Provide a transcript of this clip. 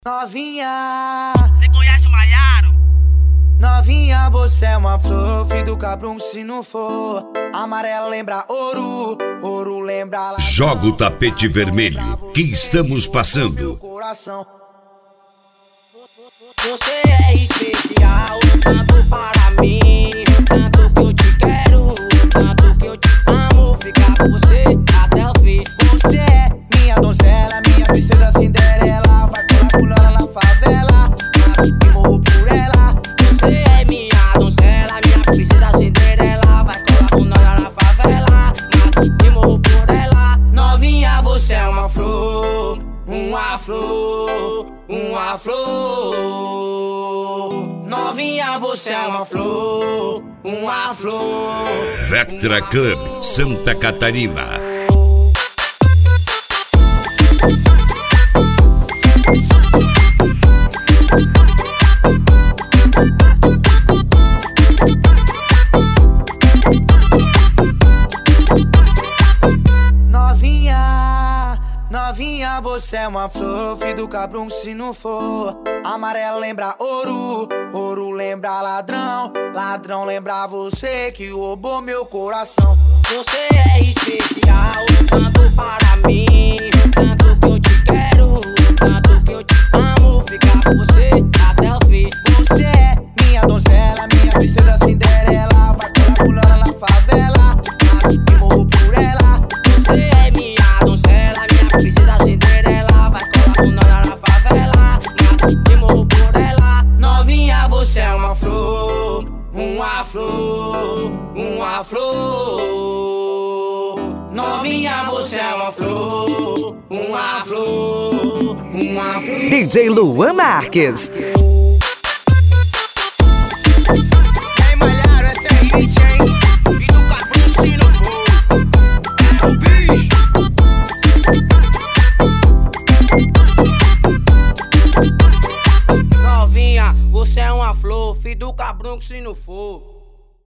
Novinha, você conhece o Maiaro? novinha, você é uma flor, filho do cabrão, se não for. Amarela lembra ouro, ouro lembra... Joga o tapete vermelho, que estamos passando. Você é especial, tanto para mim, tanto que eu te quero, tanto que eu te amo. Ficar com você até o fim. Você é minha donzela, minha princesa Cinderela. Vai colar na favela, e morro por ela. Você é minha donzela, minha princesa Cinderela. Vai colar na favela, e morro por ela. Novinha, você é uma flor, uma flor, uma flor. Novinha, você é uma flor, uma flor. Vectra Club, Santa Catarina. Novinha, você é uma flor, filho do cabrão, se não for. Amarela lembra ouro, ouro lembra ladrão, ladrão lembra você que roubou meu coração. Você é especial, tanto para mim, tanto que eu te quero, tanto que eu te amo. Ficar com você até o fim. Você é minha donzela, minha princesa Cinderela. Vai colar na favela, e morro por ela. Você é minha donzela, princesa Cinderela. Vai colar na favela, e morro por ela. Novinha, você é uma flor, uma flor, uma flor. Novinha, você é uma flor, uma flor, uma flor. DJ Luan Marques. Ei, Maiaro, essa é hit, hein? E do cabrão, se não for. É o bicho. Novinha, você é uma flor, filho do cabrão, que se não for.